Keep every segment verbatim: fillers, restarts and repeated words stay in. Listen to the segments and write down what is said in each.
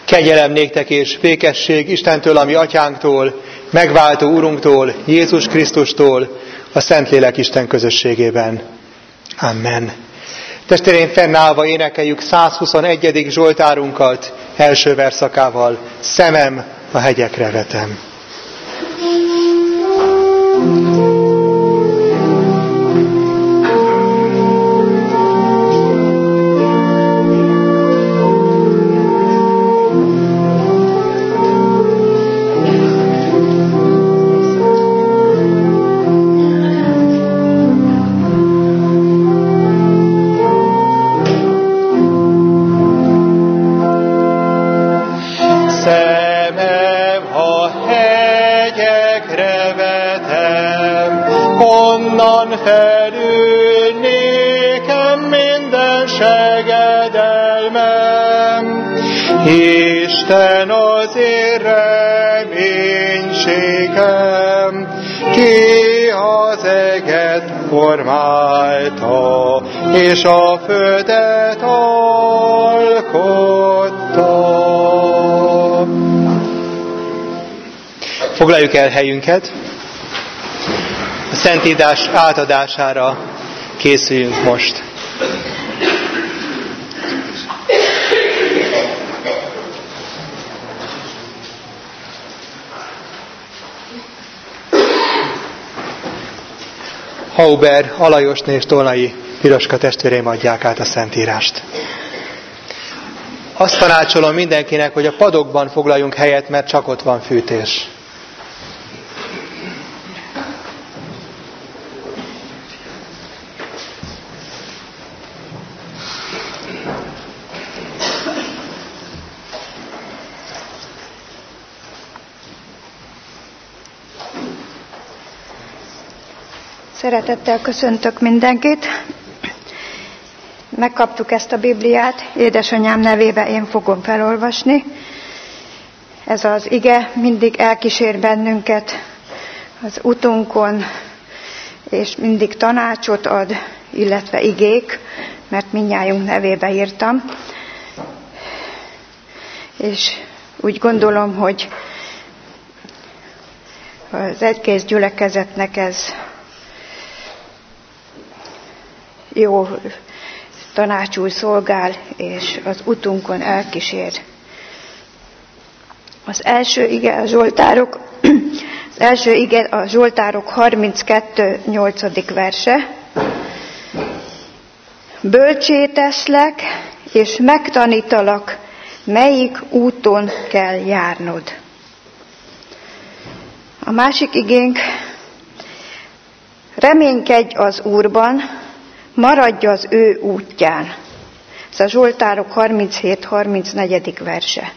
Kegyelem néktek és békesség Istentől, ami atyánktól, megváltó Urunktól, Jézus Krisztustól, a Szentlélek Isten közösségében. Amen. Testvéreim, fennállva énekeljük százhuszonegyedik Zsoltárunkat első verszakával. Szemem a hegyekre vetem. Isten az én reménységem, ki az eget formálta, és a földet alkotta. Foglaljuk el helyünket. A szentírás átadására készüljünk most. Hauber, Alajosné és Tolnai Piroska testvéreim adják át a Szentírást. Azt tanácsolom mindenkinek, hogy a padokban foglaljunk helyet, mert csak ott van fűtés. Szeretettel köszöntök mindenkit. Megkaptuk ezt a Bibliát, édesanyám nevében én fogom felolvasni. Ez az ige mindig elkísér bennünket az utunkon, és mindig tanácsot ad, illetve igék, mert mindnyájunk nevébe írtam. És úgy gondolom, hogy az egykész gyülekezetnek ez jó tanácsul szolgál, és az utunkon elkísér. Az első ige a Zsoltárok, az első ige a Zsoltárok harminckettő nyolcadik verse. Bölcsé teszlek, és megtanítalak, melyik úton kell járnod. A másik igénk: reménykedj az Úrban, maradj az ő útján. Ez a Zsoltárok harminchét harmincnégy verse.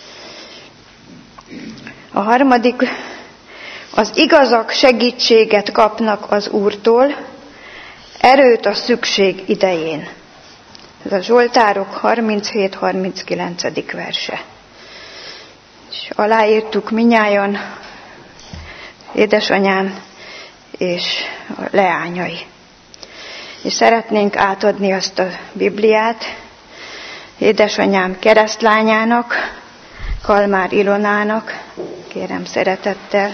A harmadik: az igazak segítséget kapnak az Úrtól, erőt a szükség idején. Ez a Zsoltárok harminchét harminckilenc verse. És aláírtuk minnyájan, édesanyám és a leányai. És szeretnénk átadni azt a Bibliát édesanyám keresztlányának, Kalmár Ilonának, kérem szeretettel.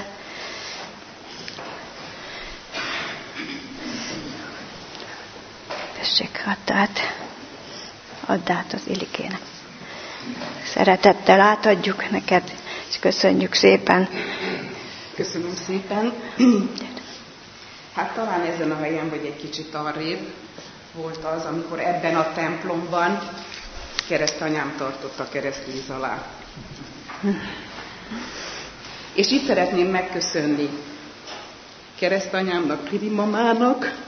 Tessék, add át, add át az Ilikének. Szeretettel átadjuk neked, és köszönjük szépen. Köszönöm szépen. Hát talán ezen a helyen, vagy egy kicsit arrébb volt az, amikor ebben a templomban keresztanyám tartotta keresztvíz alá. És itt szeretném megköszönni keresztanyámnak, Piri mamának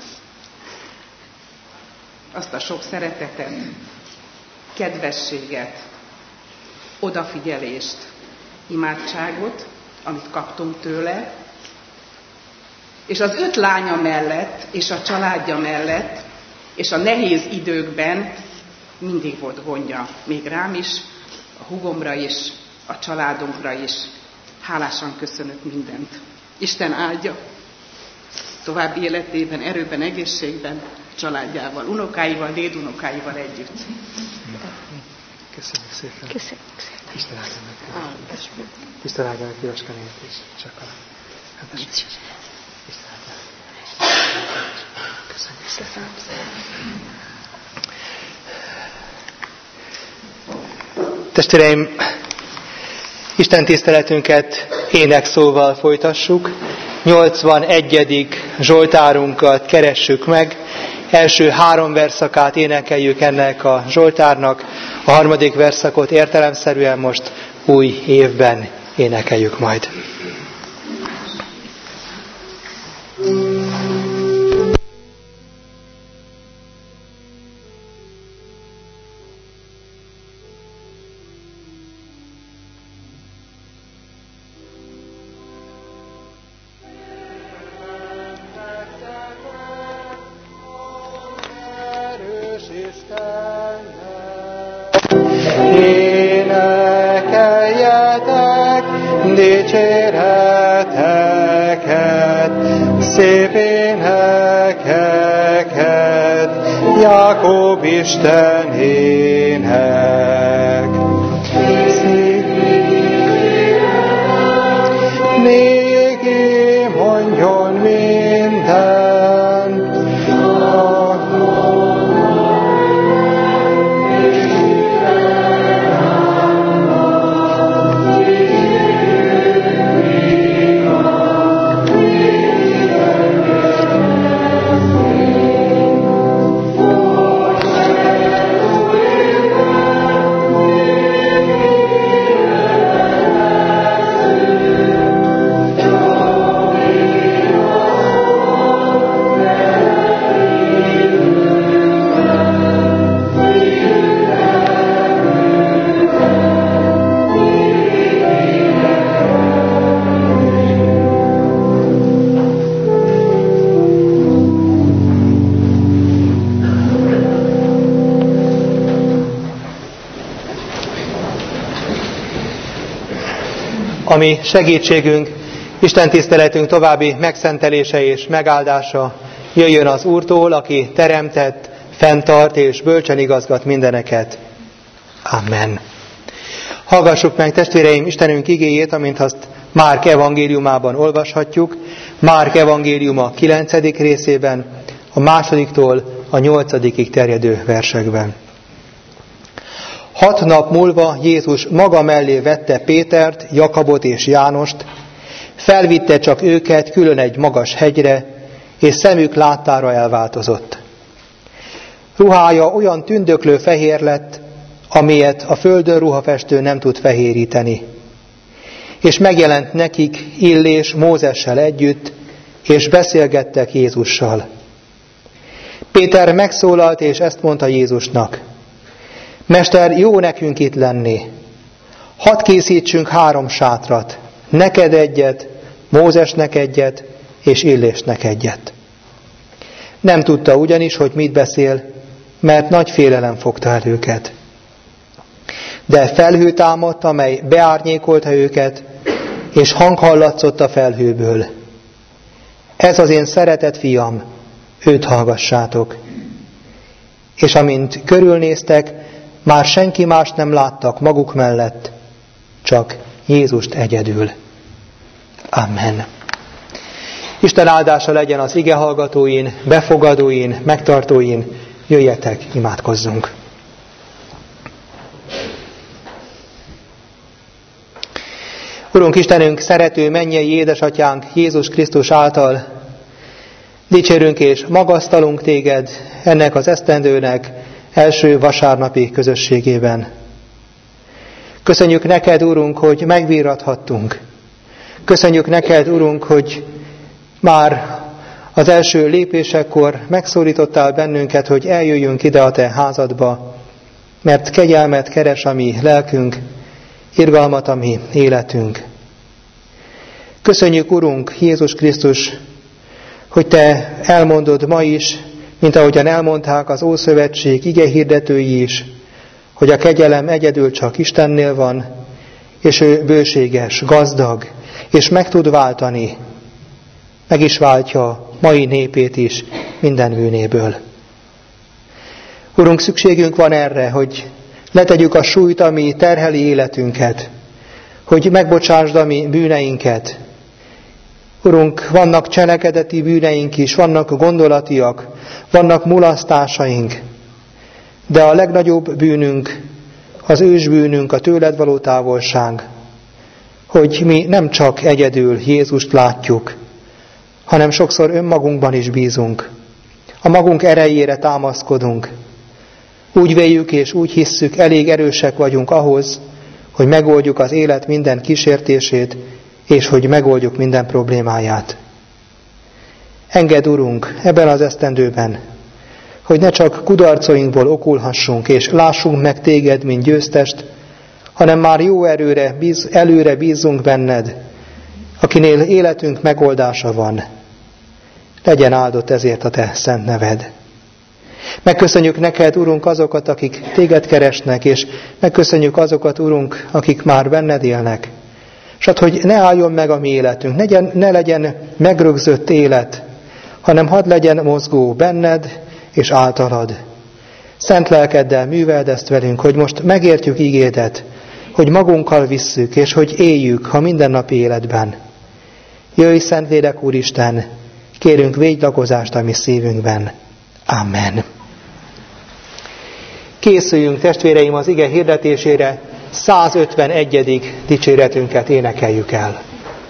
azt a sok szeretetet, kedvességet, odafigyelést, imádságot, amit kaptunk tőle, és az öt lánya mellett, és a családja mellett, és a nehéz időkben mindig volt gondja. Még rám is, a húgomra is, a családunkra is. Hálásan köszönök mindent. Isten áldja további életében, erőben, egészségben, családjával, unokáival, dédunokáival együtt. Köszönjük szépen. Köszönjük szépen. Isten áldja meg. Isten áldja meg Piroskanét is. Csak a... Isten áldja meg. Köszönjük szépen. Testvéreim, Isten tiszteletünket énekszóval folytassuk. nyolcvanegyedik Zsoltárunkat keressük meg. Első három verszakát énekeljük ennek a Zsoltárnak. A harmadik verszakot értelemszerűen most új évben énekeljük majd. Énekeljetek dicséreteket, szép énekeket, Jákob Istenének. Néki mondjon minden, ami segítségünk, Isten tiszteletünk további megszentelése és megáldása jöjjön az Úrtól, aki teremtett, fenntart és bölcsen igazgat mindeneket. Amen. Hallgassuk meg, testvéreim, Istenünk igéjét, amint azt Márk evangéliumában olvashatjuk. Márk evangéliuma kilencedik részében, a másodiktól a nyolcadikig terjedő versekben. Hat nap múlva Jézus maga mellé vette Pétert, Jakabot és Jánost, felvitte csak őket külön egy magas hegyre, és szemük láttára elváltozott. Ruhája olyan tündöklő fehér lett, amilyet a földön ruhafestő nem tud fehéríteni. És megjelent nekik Illés Mózessel együtt, és beszélgettek Jézussal. Péter megszólalt, és ezt mondta Jézusnak: Mester, jó nekünk itt lenni. Hadd készítsünk három sátrat, neked egyet, Mózesnek egyet, és Illésnek egyet. Nem tudta ugyanis, hogy mit beszél, mert nagy félelem fogta el őket. De felhő támadt, amely beárnyékolta őket, és hang hallatszott a felhőből: Ez az én szeretett fiam, őt hallgassátok. És amint körülnéztek, már senki más nem láttak maguk mellett, csak Jézust egyedül. Amen. Isten áldása legyen az ige hallgatóin, befogadóin, megtartóin. Jöjjetek, imádkozzunk. Urunk Istenünk, szerető mennyei édesatyánk Jézus Krisztus által dicsérünk és magasztalunk téged ennek az esztendőnek első vasárnapi közösségében. Köszönjük neked, Urunk, hogy megvírathattunk. Köszönjük neked, Urunk, hogy már az első lépésekkor megszólítottál bennünket, hogy eljöjjünk ide a te házadba, mert kegyelmet keres a mi lelkünk, irgalmat a mi életünk. Köszönjük, Urunk, Jézus Krisztus, hogy te elmondod ma is, mint ahogyan elmondták az Ószövetség igehirdetői is, hogy a kegyelem egyedül csak Istennél van, és ő bőséges, gazdag, és meg tud váltani, meg is váltja mai népét is minden bűnéből. Urunk, szükségünk van erre, hogy letegyük a súlyt, ami terheli életünket, hogy megbocsásd a mi bűneinket. Urunk, vannak cselekedeti bűneink is, vannak gondolatiak, vannak mulasztásaink, de a legnagyobb bűnünk, az ősbűnünk, a tőled való távolság, hogy mi nem csak egyedül Jézust látjuk, hanem sokszor önmagunkban is bízunk. A magunk erejére támaszkodunk. Úgy véljük és úgy hisszük, elég erősek vagyunk ahhoz, hogy megoldjuk az élet minden kísértését, és hogy megoldjuk minden problémáját. Engedd, Urunk, ebben az esztendőben, hogy ne csak kudarcainkból okulhassunk, és lássunk meg Téged, mint győztest, hanem már jó erőre, bíz, előre bízzunk benned, akinél életünk megoldása van. Legyen áldott ezért a Te szent neved. Megköszönjük neked, Urunk, azokat, akik Téged keresnek, és megköszönjük azokat, Urunk, akik már benned élnek. És hát, hogy ne álljon meg a mi életünk, ne legyen, ne legyen megrögzött élet, hanem hadd legyen mozgó benned és általad. Szent lelkeddel műveld ezt velünk, hogy most megértjük ígédet, hogy magunkkal visszük, és hogy éljük a mindennapi életben. Jöjj, Szentlélek Úristen, kérünk végylakozást a mi szívünkben. Amen. Készüljünk, testvéreim, az ige hirdetésére, százötvenegyedik dicséretünket énekeljük el.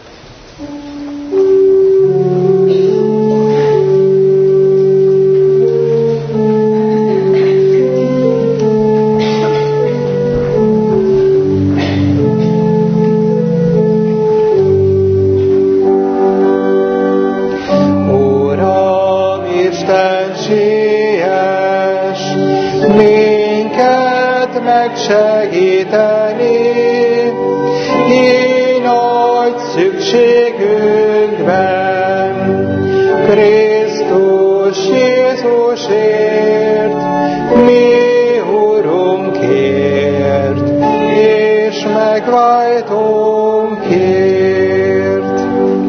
Segíteni, így nagy szükségünkben, Krisztus Jézusért, mi Urunkért, és megváltónkért.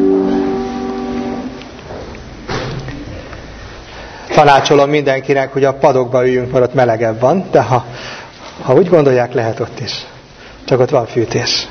Tanácsolom mindenkinek, hogy a padokba üljünk, mert ott melegebb van, de ha Ha úgy gondolják, lehet ott is. Csak ott van fűtés.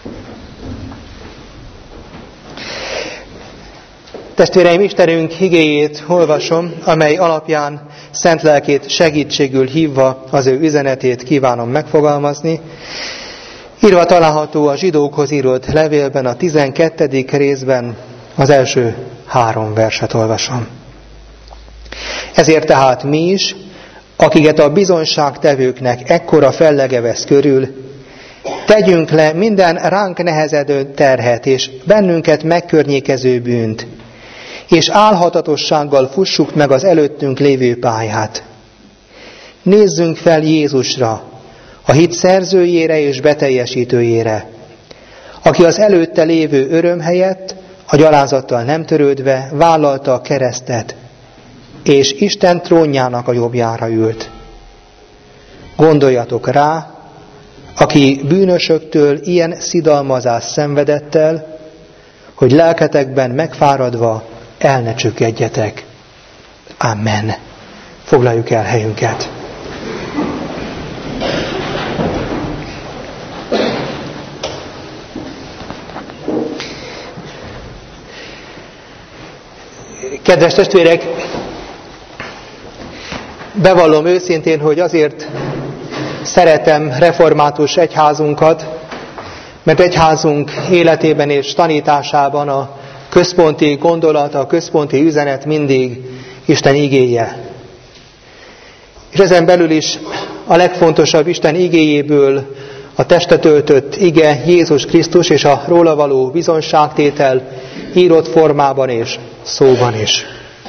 Testvéreim, Istenünk igéjét olvasom, amely alapján szent lelkét segítségül hívva az ő üzenetét kívánom megfogalmazni. Írva található a zsidókhoz írott levélben, a tizenkettedik részben, az első három verset olvasom. Ezért tehát mi is, akiket a bizonyságtevőknek ekkora fellege vesz körül, tegyünk le minden ránk nehezedő terhet és bennünket megkörnyékező bűnt, és álhatatossággal fussuk meg az előttünk lévő pályát. Nézzünk fel Jézusra, a hit szerzőjére és beteljesítőjére, aki az előtte lévő öröm helyett, a gyalázattal nem törődve vállalta a keresztet, és Isten trónjának a jobbjára ült. Gondoljatok rá, aki bűnösöktől ilyen szidalmazást szenvedett el, hogy lelketekben megfáradva el ne csüggedjetek. Amen. Foglaljuk el helyünket. Kedves testvérek, bevallom őszintén, hogy azért szeretem református egyházunkat, mert egyházunk életében és tanításában a központi gondolat, a központi üzenet mindig Isten igéje. És ezen belül is a legfontosabb Isten igéjéből a testet öltött ige Jézus Krisztus és a róla való bizonságtétel írott formában és szóban is.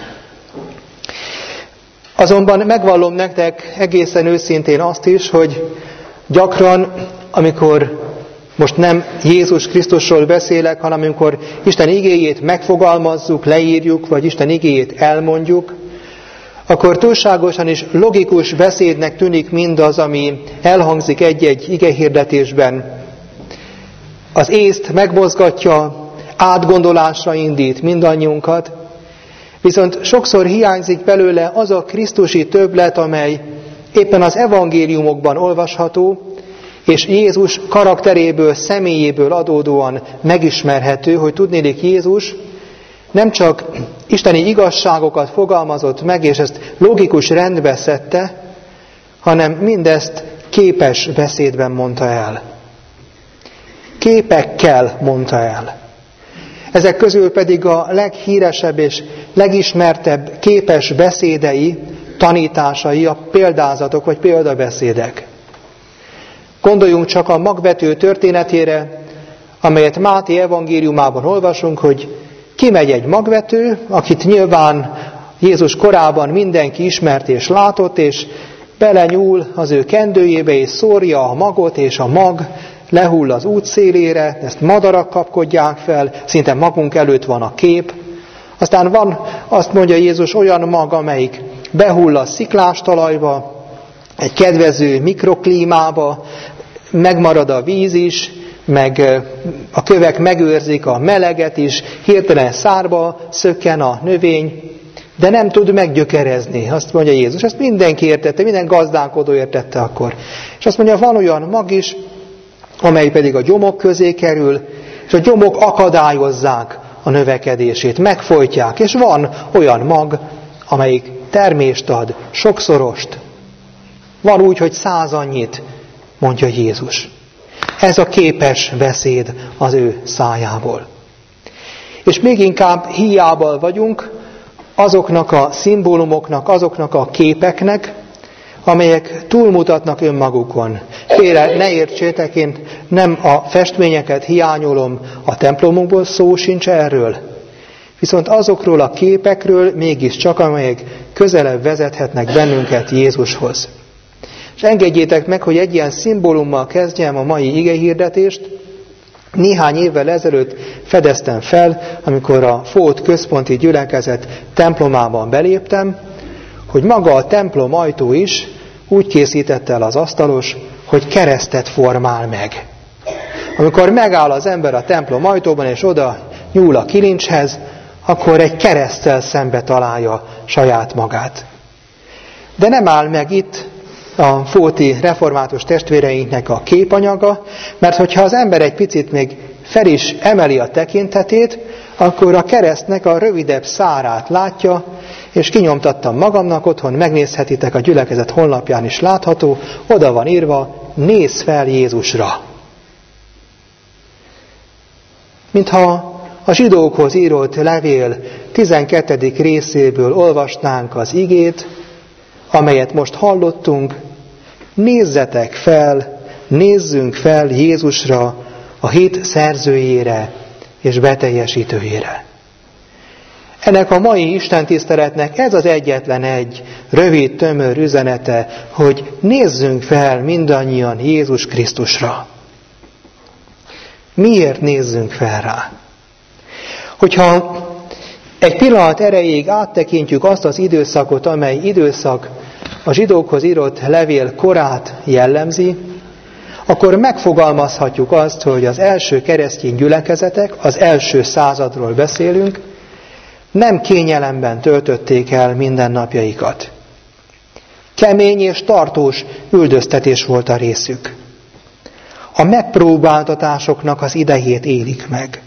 Azonban megvallom nektek egészen őszintén azt is, hogy gyakran, amikor most nem Jézus Krisztusról beszélek, hanem amikor Isten igéjét megfogalmazzuk, leírjuk, vagy Isten igéjét elmondjuk, akkor túlságosan is logikus beszédnek tűnik mindaz, ami elhangzik egy-egy igehirdetésben. Az észt megmozgatja, átgondolásra indít mindannyiunkat, viszont sokszor hiányzik belőle az a krisztusi többlet, amely éppen az evangéliumokban olvasható, és Jézus karakteréből, személyéből adódóan megismerhető, hogy tudnélik Jézus nem csak isteni igazságokat fogalmazott meg, és ezt logikus rendbe szedte, hanem mindezt képes beszédben mondta el. Képekkel mondta el. Ezek közül pedig a leghíresebb és legismertebb képes beszédei, tanításai a példázatok vagy példabeszédek. Gondoljunk csak a magvető történetére, amelyet Máté evangéliumában olvasunk, hogy kimegy egy magvető, akit nyilván Jézus korában mindenki ismert és látott, és belenyúl az ő kendőjébe, és szórja a magot, és a mag lehull az út szélére, ezt madarak kapkodják fel, szinte magunk előtt van a kép. Aztán van, azt mondja Jézus, olyan mag, amelyik behull a sziklás talajba, egy kedvező mikroklímába, megmarad a víz is, meg a kövek megőrzik a meleget is, hirtelen szárba szökken a növény, de nem tud meggyökerezni, azt mondja Jézus. Ezt mindenki értette, minden gazdálkodó értette akkor. És azt mondja, van olyan mag is, amely pedig a gyomok közé kerül, és a gyomok akadályozzák a növekedését, megfojtják, és van olyan mag, amelyik termést ad, sokszorost. Van úgy, hogy száz annyit, mondja Jézus. Ez a képes beszéd az ő szájából. És még inkább hiába vagyunk azoknak a szimbólumoknak, azoknak a képeknek, amelyek túlmutatnak önmagukon. Félre ne értsétek, én nem a festményeket hiányolom, a templomunkból szó sincs erről. Viszont azokról a képekről mégiscsak, amelyek közelebb vezethetnek bennünket Jézushoz. És engedjétek meg, hogy egy ilyen szimbólummal kezdjem a mai igehirdetést. Néhány évvel ezelőtt fedeztem fel, amikor a Fót központi gyülekezet templomában beléptem, hogy maga a templom ajtó is úgy készítette el az asztalos, hogy keresztet formál meg. Amikor megáll az ember a templom ajtóban, és oda nyúl a kilincshez, akkor egy kereszttel szembe találja saját magát. De nem áll meg itt a fóti református testvéreinknek a képanyaga, mert hogyha az ember egy picit még fel is emeli a tekintetét, akkor a keresztnek a rövidebb szárát látja, és kinyomtattam magamnak otthon, megnézhetitek, a gyülekezet honlapján is látható, oda van írva, nézz fel Jézusra. Mintha a zsidókhoz írott levél tizenkettedik részéből olvasnánk az igét, amelyet most hallottunk, nézzetek fel, nézzünk fel Jézusra, a hit szerzőjére és beteljesítőjére. Ennek a mai istentiszteletnek ez az egyetlen egy rövid, tömör üzenete, hogy nézzünk fel mindannyian Jézus Krisztusra. Miért nézzünk fel rá? Hogyha egy pillanat erejéig áttekintjük azt az időszakot, amely időszak a zsidókhoz írott levél korát jellemzi, akkor megfogalmazhatjuk azt, hogy az első keresztény gyülekezetek, az első századról beszélünk, nem kényelemben töltötték el mindennapjaikat. Kemény és tartós üldöztetés volt a részük. A megpróbáltatásoknak az idejét élik meg.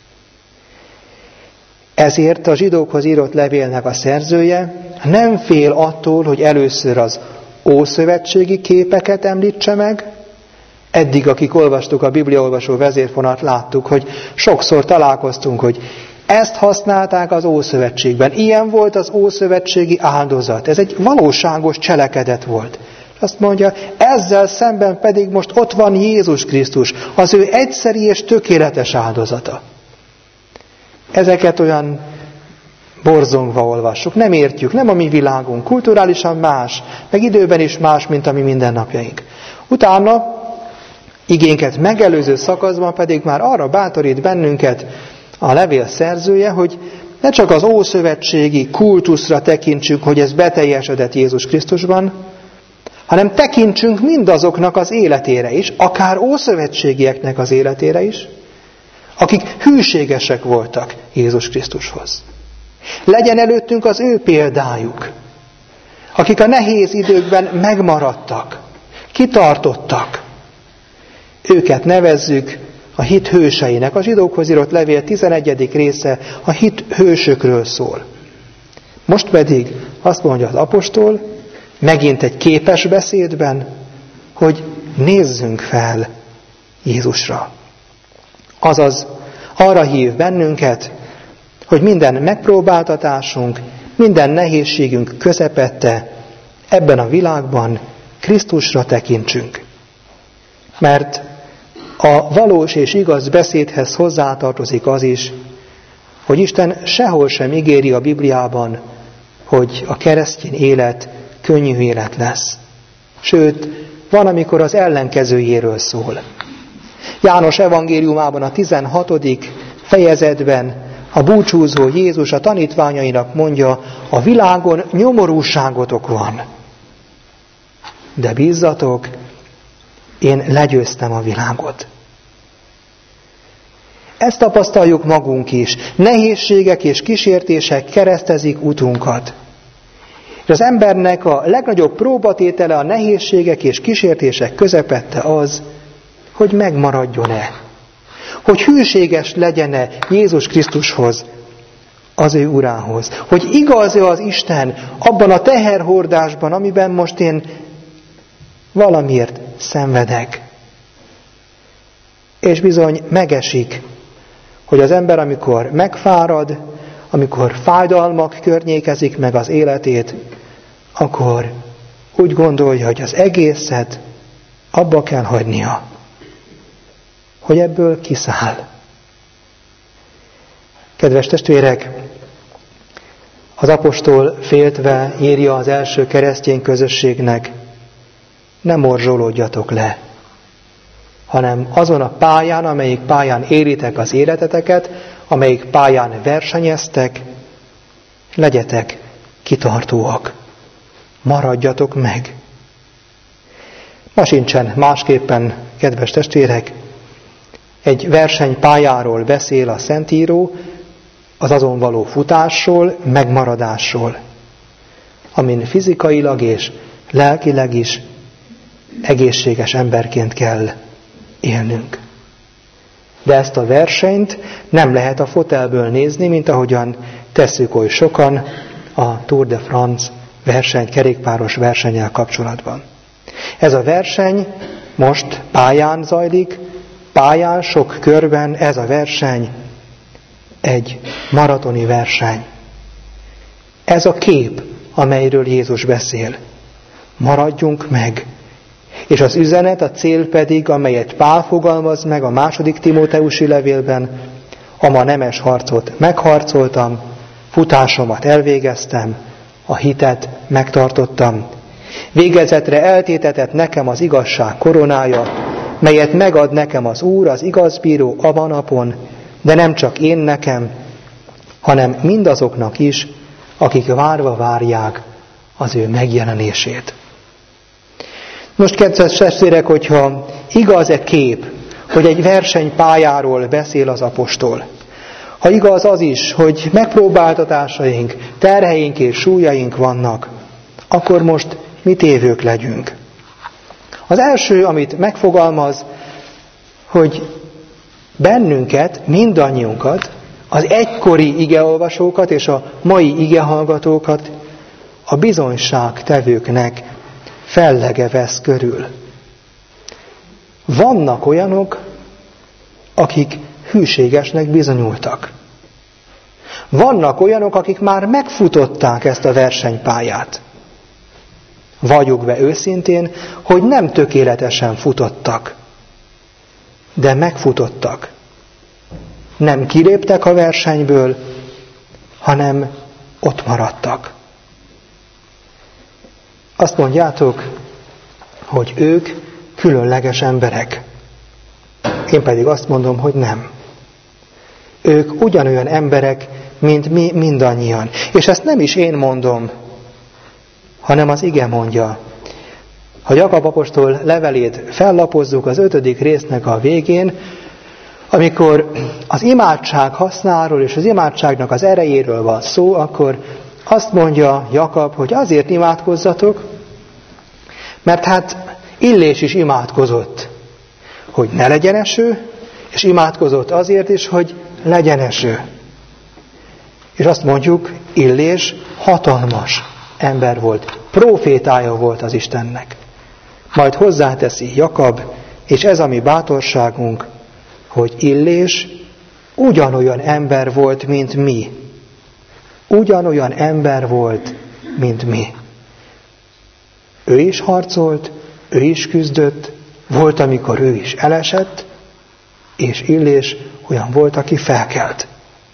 Ezért a zsidókhoz írott levélnek a szerzője nem fél attól, hogy először az ószövetségi képeket említse meg. Eddig, akik olvastuk a bibliaolvasó vezérfonat, láttuk, hogy sokszor találkoztunk, hogy ezt használták az Ószövetségben. Ilyen volt az ószövetségi áldozat. Ez egy valóságos cselekedet volt. Azt mondja, ezzel szemben pedig most ott van Jézus Krisztus, az ő egyszeri és tökéletes áldozata. Ezeket olyan borzongva olvassuk, nem értjük, nem a mi világunk, kulturálisan más, meg időben is más, mint a mi mindennapjaink. Utána, igénket megelőző szakaszban pedig már arra bátorít bennünket a levél szerzője, hogy ne csak az ószövetségi kultuszra tekintsünk, hogy ez beteljesedett Jézus Krisztusban, hanem tekintsünk mindazoknak az életére is, akár ószövetségieknek az életére is, akik hűségesek voltak Jézus Krisztushoz. Legyen előttünk az ő példájuk. akik a nehéz időkben megmaradtak, kitartottak. Őket nevezzük a hit hőseinek. A zsidókhoz írott levél tizenegyedik része a hit hősökről szól. Most pedig azt mondja az apostol, megint egy képes beszédben, hogy nézzünk fel Jézusra. Azaz arra hív bennünket, hogy minden megpróbáltatásunk, minden nehézségünk közepette ebben a világban Krisztusra tekintsünk. Mert a valós és igaz beszédhez hozzátartozik az is, hogy Isten sehol sem ígéri a Bibliában, hogy a keresztény élet könnyű élet lesz. Sőt, van, amikor az ellenkezőjéről szól. János evangéliumában a tizenhatodik fejezetben a búcsúzó Jézus a tanítványainak mondja, a világon nyomorúságotok van. De bízzatok, én legyőztem a világot. Ezt tapasztaljuk magunk is. Nehézségek és kísértések keresztezik utunkat. És az embernek a legnagyobb próbatétele a nehézségek és kísértések közepette az, hogy megmaradjon-e. Hogy hűséges legyen-e Jézus Krisztushoz, az ő urához. Hogy igaz-e az Isten abban a teherhordásban, amiben most én valamiért szenvedek. És bizony megesik, hogy az ember, amikor megfárad, amikor fájdalmak környékezik meg az életét, akkor úgy gondolja, hogy az egészet abba kell hagynia, hogy ebből kiszáll. Kedves testvérek, az apostol féltve írja az első keresztény közösségnek, ne morzsolódjatok le, hanem azon a pályán, amelyik pályán éritek az életeteket, amelyik pályán versenyeztek, legyetek kitartóak. Maradjatok meg. Ma sincsen másképpen, kedves testvérek, egy versenypályáról beszél a Szentíró, az azon való futásról, megmaradásról, amin fizikailag és lelkileg is egészséges emberként kell élnünk. De ezt a versenyt nem lehet a fotelből nézni, mint ahogyan tesszük oly sokan a Tour de France verseny, kerékpáros versennyel kapcsolatban. Ez a verseny most pályán zajlik, pályán sok körben ez a verseny egy maratoni verseny. Ez a kép, amelyről Jézus beszél. Maradjunk meg. És az üzenet, a cél pedig, amelyet Pál fogalmaz meg a második Timóteusi levélben, a ma nemes harcot megharcoltam, futásomat elvégeztem, a hitet megtartottam. Végezetre eltétetett nekem az igazság koronája, melyet megad nekem az Úr, az igazbíró a napon, de nem csak én nekem, hanem mindazoknak is, akik várva várják az ő megjelenését. Most, kedves testvérek, hogyha igaz-e kép, hogy egy versenypályáról beszél az apostol, ha igaz az is, hogy megpróbáltatásaink, terheink és súlyaink vannak, akkor most mi tévők legyünk. Az első, amit megfogalmaz, hogy bennünket, mindannyiunkat, az egykori igeolvasókat és a mai igehallgatókat a bizonyságtevőknek fellege vesz körül. Vannak olyanok, akik hűségesnek bizonyultak. Vannak olyanok, akik már megfutották ezt a versenypályát. Valljuk be őszintén, hogy nem tökéletesen futottak, de megfutottak. Nem kiléptek a versenyből, hanem ott maradtak. Azt mondjátok, hogy ők különleges emberek. Én pedig azt mondom, hogy nem. Ők ugyanolyan emberek, mint mi mindannyian. És ezt nem is én mondom, hanem az ige mondja. Ha Jakab apostol levelét fellapozzuk az ötödik résznek a végén, amikor az imádság hasznáról és az imádságnak az erejéről van szó, akkor azt mondja Jakab, hogy azért imádkozzatok, mert hát Illés is imádkozott, hogy ne legyen eső, és imádkozott azért is, hogy legyen eső. És azt mondjuk, Illés hatalmas ember volt, profétája volt az Istennek. Majd hozzáteszi Jakab, és ez a mi bátorságunk, hogy Illés ugyanolyan ember volt, mint mi. Ugyanolyan ember volt, mint mi. Ő is harcolt, ő is küzdött, volt, amikor ő is elesett, és Illés olyan volt, aki felkelt.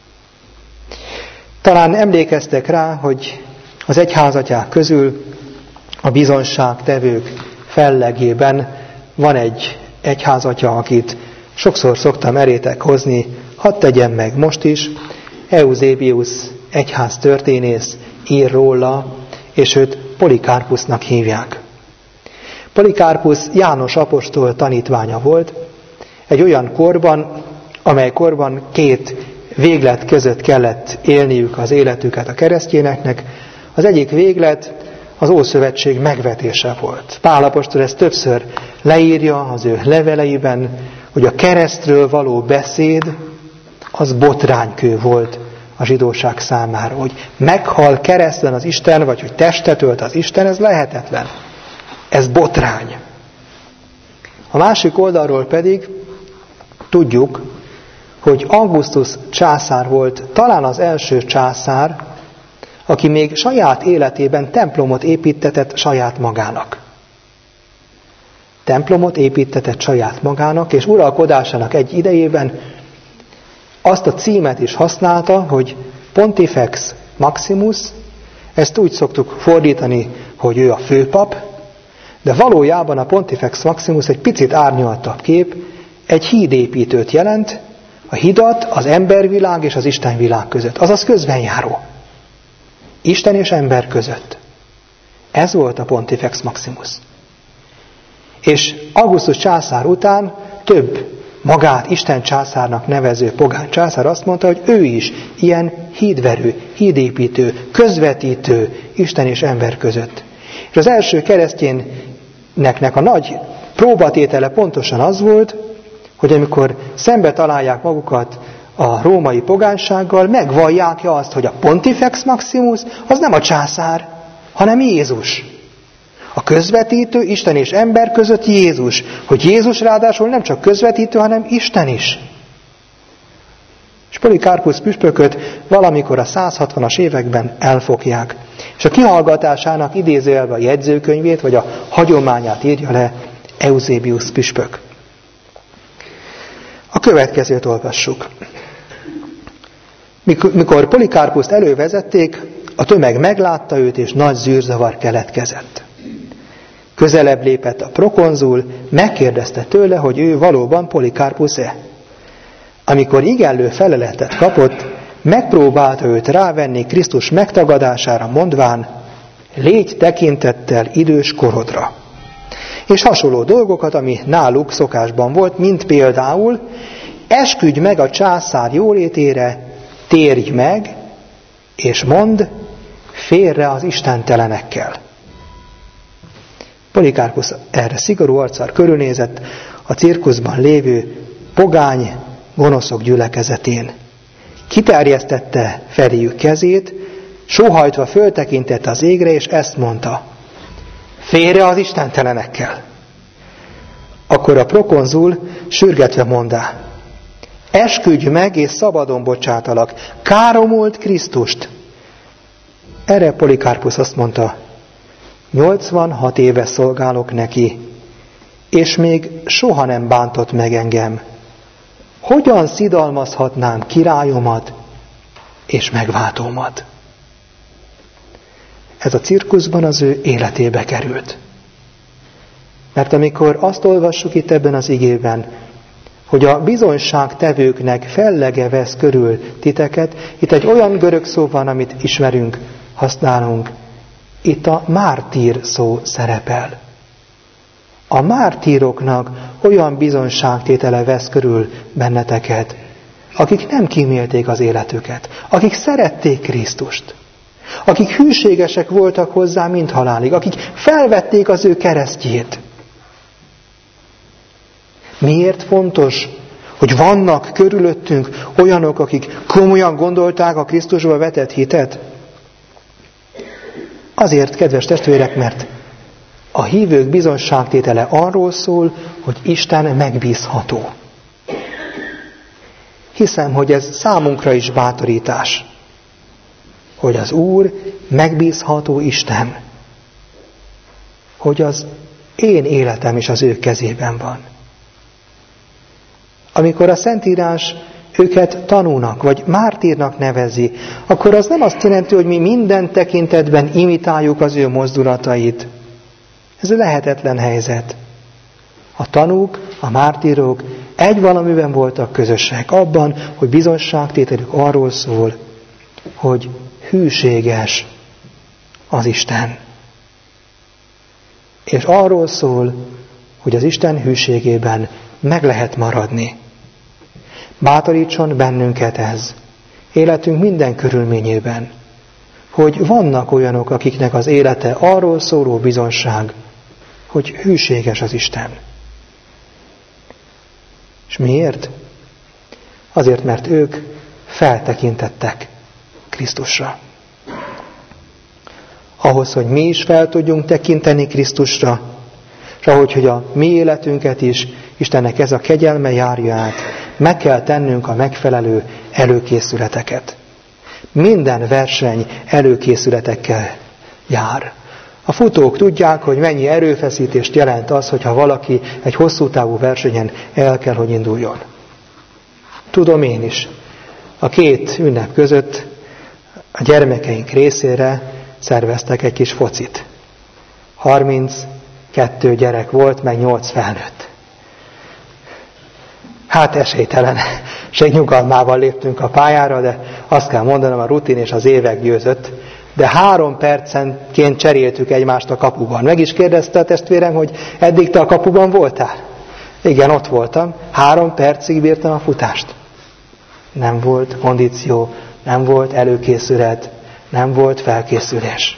Talán emlékeztek rá, hogy az egyházatják közül a bizonságtevők fellegében van egy egyházatja, akit sokszor szoktam elétek hozni, hadd tegyem meg most is. Euzébius egyház történész ír róla, és őt Polikárpusznak hívják. Polikárpusz János apostol tanítványa volt, egy olyan korban, amely korban két véglet között kellett élniük az életüket a keresztényeknek. Az egyik véglet az Ószövetség megvetése volt. Pál apostol ezt többször leírja az ő leveleiben, hogy a keresztről való beszéd az botránykő volt a zsidóság számára. Hogy meghal kereszten az Isten, vagy hogy testet ölt az Isten, ez lehetetlen. Ez botrány. A másik oldalról pedig tudjuk, hogy Augustus császár volt talán az első császár, aki még saját életében templomot építtetett saját magának. Templomot építtetett saját magának, és uralkodásának egy idejében azt a címet is használta, hogy Pontifex Maximus, ezt úgy szoktuk fordítani, hogy ő a főpap, de valójában a Pontifex Maximus egy picit árnyaltabb kép, egy hídépítőt jelent, a hidat az embervilág és az Istenvilág között, azaz közbenjáró. Isten és ember között. Ez volt a Pontifex Maximus. És Augustus császár után több magát Isten császárnak nevező pogány császár azt mondta, hogy ő is ilyen hídverő, hídépítő, közvetítő Isten és ember között. És az első keresztényeknek a nagy próbatétele pontosan az volt, hogy amikor szembe találják magukat a római pogánysággal, megvallják azt, hogy a Pontifex Maximus az nem a császár, hanem Jézus. A közvetítő Isten és ember között Jézus. Hogy Jézus ráadásul nem csak közvetítő, hanem Isten is. És Polikárpusz püspököt valamikor a száz hatvanas években elfogják. És a kihallgatásának idézőjelve a jegyzőkönyvét, vagy a hagyományát írja le Euzébius püspök. A következőt olvassuk. Mikor Polikárpuszt elővezették, a tömeg meglátta őt, és nagy zűrzavar keletkezett. Közelebb lépett a prokonzul, megkérdezte tőle, hogy ő valóban Polikárpusz-e. Amikor igenlő feleletet kapott, megpróbálta őt rávenni Krisztus megtagadására, mondván, légy tekintettel idős korodra. És hasonló dolgokat, ami náluk szokásban volt, mint például, esküdj meg a császár jólétére, térj meg, és mondd, félre az istentelenekkel. Polikárpusz erre szigorú arccal körülnézett a cirkuszban lévő pogány, gonoszok gyülekezetén. Kiterjesztette feléjük kezét, sóhajtva föltekintett az égre, és ezt mondta, félre az istentelenekkel. Akkor a prokonzul sürgetve mondá, esküdj meg, és szabadon bocsátalak, káromult Krisztust. Erre Polikárpusz azt mondta, nyolcvanhat éve szolgálok neki, és még soha nem bántott meg engem. Hogyan szidalmazhatnám királyomat és megváltómat? Ez a cirkuszban az ő életébe került. Mert amikor azt olvassuk itt ebben az igében, hogy a bizonyságtevőknek fellege vesz körül titeket, itt egy olyan görög szó van, amit ismerünk, használunk. Itt a mártír szó szerepel. A mártíroknak olyan bizonyságtétele vesz körül benneteket, akik nem kímélték az életüket, akik szerették Krisztust, akik hűségesek voltak hozzá mind halálig, akik felvették az ő keresztjét. Miért fontos, hogy vannak körülöttünk olyanok, akik komolyan gondolták a Krisztusba vetett hitet? Azért, kedves testvérek, mert a hívők bizonságtétele arról szól, hogy Isten megbízható. Hiszem, hogy ez számunkra is bátorítás, hogy az Úr megbízható Isten, hogy az én életem is az ő kezében van. Amikor a Szentírás őket tanúnak vagy mártírnak nevezi, akkor az nem azt jelenti, hogy mi minden tekintetben imitáljuk az ő mozdulatait. Ez lehetetlen helyzet. A tanúk, a mártírok egy valamiben voltak közösek, abban, hogy bizonyságtételük arról szól, hogy hűséges az Isten. És arról szól, hogy az Isten hűségében meg lehet maradni. Bátorítson bennünket ez, életünk minden körülményében, hogy vannak olyanok, akiknek az élete arról szóló bizonyság, hogy hűséges az Isten. És miért? Azért, mert ők feltekintettek Krisztusra. Ahhoz, hogy mi is fel tudjunk tekinteni Krisztusra, és ahogy, hogy a mi életünket is Istennek ez a kegyelme járja át, meg kell tennünk a megfelelő előkészületeket. Minden verseny előkészületekkel jár. A futók tudják, hogy mennyi erőfeszítést jelent az, hogyha valaki egy hosszú távú versenyen el kell, hogy induljon. Tudom én is. A két ünnep között a gyermekeink részére szerveztek egy kis focit. harminckettő gyerek volt, meg nyolc felnőtt. Hát esélytelenség nyugalmával léptünk a pályára, de azt kell mondanom, a rutin és az évek győzött. De három percenként cseréltük egymást a kapuban. Meg is kérdezte a testvérem, hogy eddig te a kapuban voltál? Igen, ott voltam. Három percig bírtam a futást. Nem volt kondíció, nem volt előkészület, nem volt felkészülés.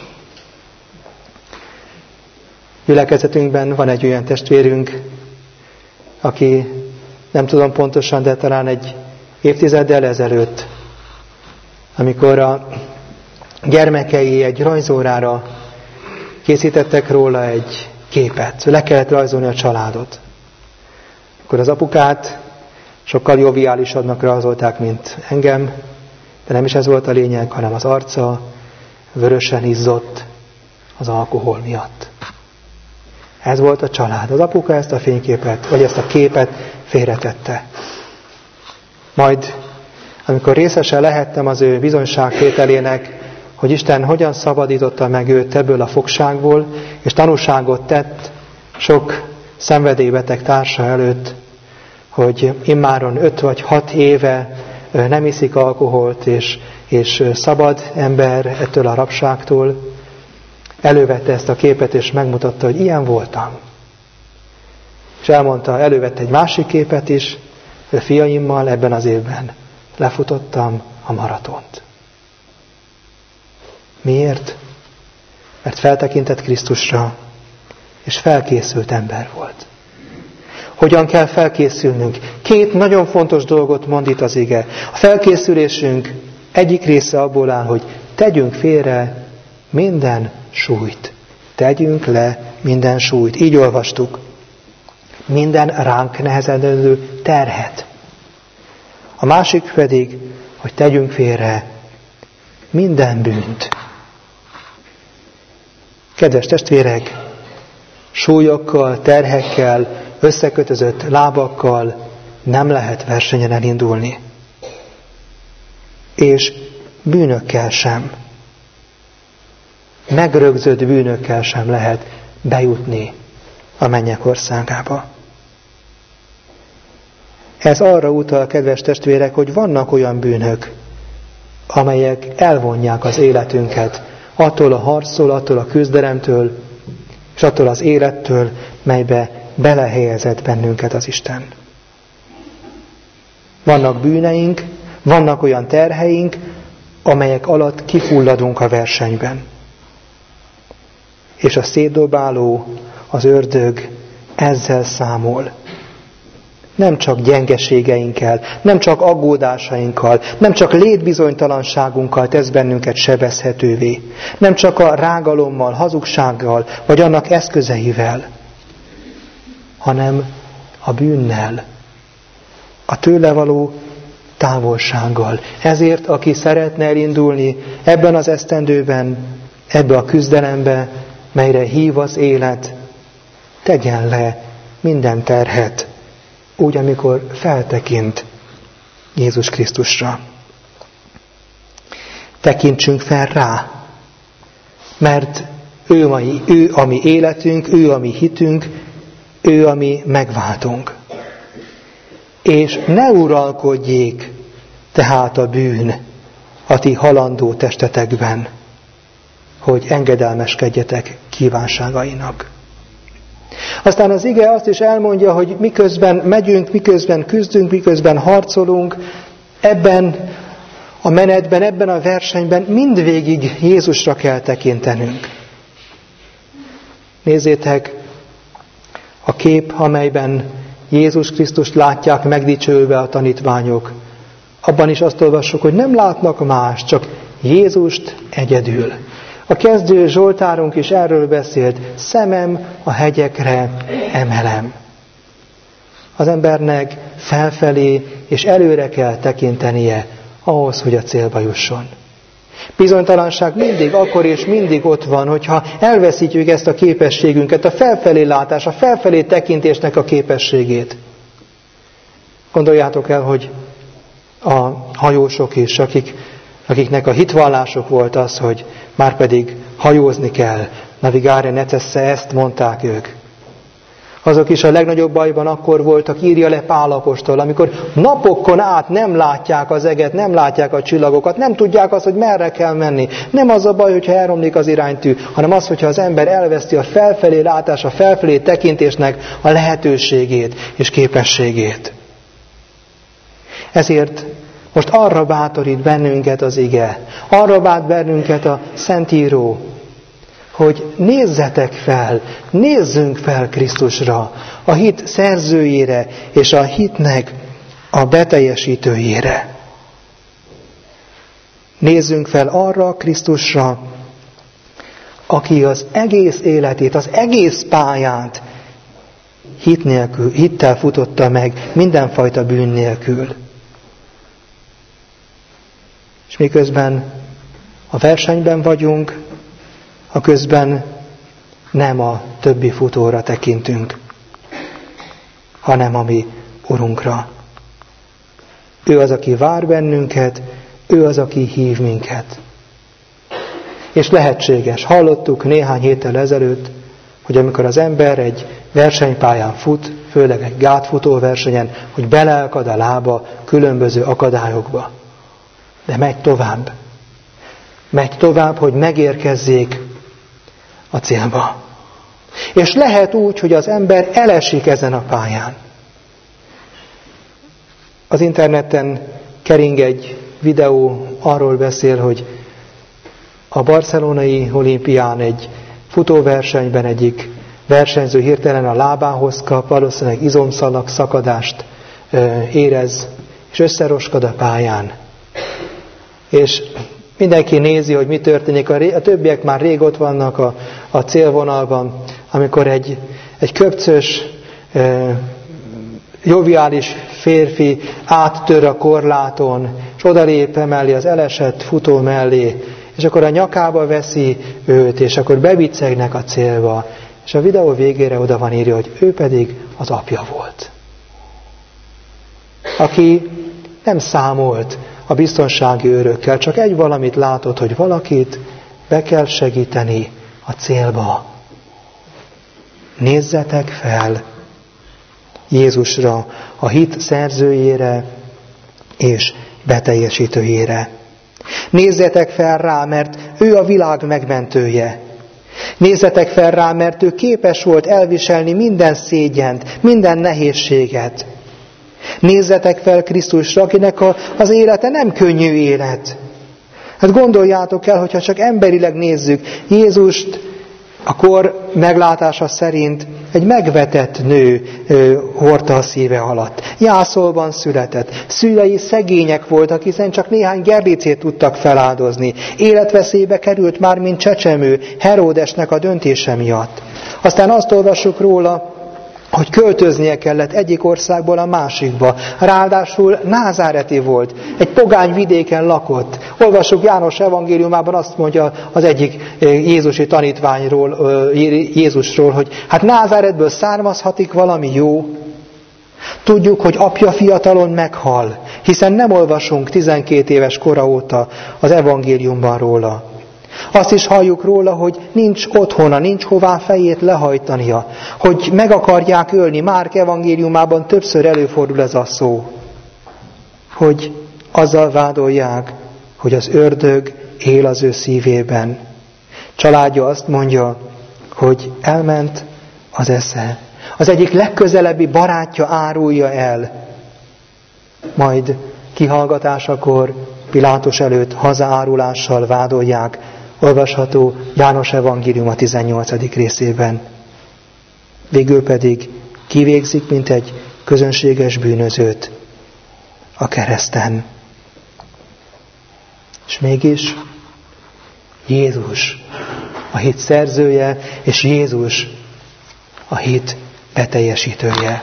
Gyülekezetünkben van egy olyan testvérünk, aki nem tudom pontosan, de talán egy évtizeddel ezelőtt, amikor a gyermekei egy rajzórára készítettek róla egy képet. Le kellett rajzolni a családot. Akkor az apukát sokkal joviálisabbnak rajzolták, mint engem, de nem is ez volt a lényeg, hanem az arca vörösen izzott az alkohol miatt. Ez volt a család. Az apuka ezt a fényképet, vagy ezt a képet félretette. Majd, amikor részesen lehettem az ő bizonyságtételének, hogy Isten hogyan szabadította meg őt ebből a fogságból, és tanúságot tett sok szenvedélybeteg társa előtt, hogy immáron öt vagy hat éve nem iszik alkoholt, és, és szabad ember ettől a rabságtól, elővette ezt a képet, és megmutatta, hogy ilyen voltam. És elmondta, elővette egy másik képet is, fiaimmal ebben az évben lefutottam a maratont. Miért? Mert feltekintett Krisztusra, és felkészült ember volt. Hogyan kell felkészülnünk? Két nagyon fontos dolgot mond itt az ige. A felkészülésünk egyik része abból áll, hogy tegyünk félre minden súlyt. Tegyünk le minden súlyt. Így olvastuk. Minden ránk nehezedő terhet. A másik pedig, hogy tegyünk félre minden bűnt. Kedves testvérek, súlyokkal, terhekkel, összekötözött lábakkal nem lehet versenyen elindulni. És bűnökkel sem. Megrögzött bűnökkel sem lehet bejutni a mennyek országába. Ez arra utal, kedves testvérek, hogy vannak olyan bűnök, amelyek elvonják az életünket attól a harctól, attól a küzdelemtől, és attól az élettől, melybe belehelyezett bennünket az Isten. Vannak bűneink, vannak olyan terheink, amelyek alatt kifulladunk a versenyben. És a szétdobáló, az ördög ezzel számol. Nem csak gyengeségeinkkel, nem csak aggódásainkkal, nem csak létbizonytalanságunkkal tesz bennünket sebezhetővé, nem csak a rágalommal, hazugsággal, vagy annak eszközeivel, hanem a bűnnel, a tőle való távolsággal. Ezért, aki szeretne elindulni ebben az esztendőben, ebbe a küzdelembe, melyre hív az élet, tegyen le minden terhet, úgy, amikor feltekint Jézus Krisztusra. Tekintsünk fel rá, mert ő a, mi, ő a mi életünk, ő a mi hitünk, ő a mi megváltunk. És ne uralkodjék tehát a bűn a ti halandó testetekben, hogy engedelmeskedjetek kívánságainak. Aztán az ige azt is elmondja, hogy miközben megyünk, miközben küzdünk, miközben harcolunk, ebben a menetben, ebben a versenyben mindvégig Jézusra kell tekintenünk. Nézzétek, a kép, amelyben Jézus Krisztust látják megdicsőlve a tanítványok, abban is azt olvassuk, hogy nem látnak más, csak Jézust egyedül. A kezdő Zsoltárunk is erről beszélt, szemem a hegyekre emelem. Az embernek felfelé és előre kell tekintenie ahhoz, hogy a célba jusson. Bizonytalanság mindig akkor és mindig ott van, hogyha elveszítjük ezt a képességünket, a felfelé látás, a felfelé tekintésnek a képességét. Gondoljátok el, hogy a hajósok is, akik, akiknek a hitvallások volt az, hogy már pedig hajózni kell, navigare necesse, ezt mondták ők. Azok is a legnagyobb bajban akkor voltak, írja le Pál apostol, amikor napokon át nem látják az eget, nem látják a csillagokat, nem tudják azt, hogy merre kell menni. Nem az a baj, hogyha elromlik az iránytű, hanem az, hogyha az ember elveszti a felfelé látás, a felfelé tekintésnek a lehetőségét és képességét. Ezért most arra bátorít bennünket az ige, arra bátorít bennünket a Szentíró, hogy nézzetek fel, nézzünk fel Krisztusra, a hit szerzőjére és a hitnek a beteljesítőjére. Nézzünk fel arra a Krisztusra, aki az egész életét, az egész pályát hit nélkül, hittel futotta meg, mindenfajta bűn nélkül. És miközben a versenyben vagyunk, a közben nem a többi futóra tekintünk, hanem a mi Urunkra. Ő az, aki vár bennünket, ő az, aki hív minket. És lehetséges, hallottuk néhány héttel ezelőtt, hogy amikor az ember egy versenypályán fut, főleg egy gátfutó versenyen, hogy beleakad a lába különböző akadályokba. De megy tovább. Megy tovább, hogy megérkezzék a célba. És lehet úgy, hogy az ember elesik ezen a pályán. Az interneten kering egy videó, arról beszél, hogy a barcelonai olimpián egy futóversenyben egyik versenyző hirtelen a lábához kap, valószínűleg izomszalag szakadást érez, és összeroskad a pályán. És mindenki nézi, hogy mi történik. A többiek már rég ott vannak a, a célvonalban, amikor egy, egy köpcös, e, joviális férfi áttör a korláton, és odalép emellé az elesett futó mellé, és akkor a nyakába veszi őt, és akkor beviccegnek a célba. És a videó végére oda van írja, hogy ő pedig az apja volt. Aki nem számolt a biztonsági őrökkel, csak egy valamit látott, hogy valakit be kell segíteni a célba. Nézzetek fel Jézusra, a hit szerzőjére és beteljesítőjére. Nézzetek fel rá, mert ő a világ megmentője. Nézzetek fel rá, mert ő képes volt elviselni minden szégyent, minden nehézséget. Nézzetek fel Krisztusra, akinek a, az élete nem könnyű élet. Hát gondoljátok el, hogyha csak emberileg nézzük, Jézust a kor meglátása szerint egy megvetett nő ö, hordta a szíve alatt. Jászolban született. Szülei szegények voltak, hiszen csak néhány gerlicét tudtak feláldozni. Életveszélybe került már, mint csecsemő Heródesnek a döntése miatt. Aztán azt olvassuk róla, hogy költöznie kellett egyik országból a másikba. Ráadásul názáreti volt, egy pogány vidéken lakott. Olvassuk János evangéliumában, azt mondja az egyik jézusi tanítványról, Jézusról, hogy hát Názáretből származhatik valami jó. Tudjuk, hogy apja fiatalon meghal, hiszen nem olvasunk tizenkét éves kora óta az evangéliumban róla. Azt is halljuk róla, hogy nincs otthona, nincs hová fejét lehajtania, hogy meg akarják ölni. Márk evangéliumában többször előfordul ez a szó, hogy azzal vádolják, hogy az ördög él az ő szívében. Családja azt mondja, hogy elment az esze. Az egyik legközelebbi barátja árulja el, majd kihallgatásakor Pilátus előtt hazaárulással vádolják. Olvasható János evangélium a tizennyolcadik részében. Végül pedig kivégzik, mint egy közönséges bűnözőt a kereszten. És mégis Jézus a hit szerzője, és Jézus a hit beteljesítője.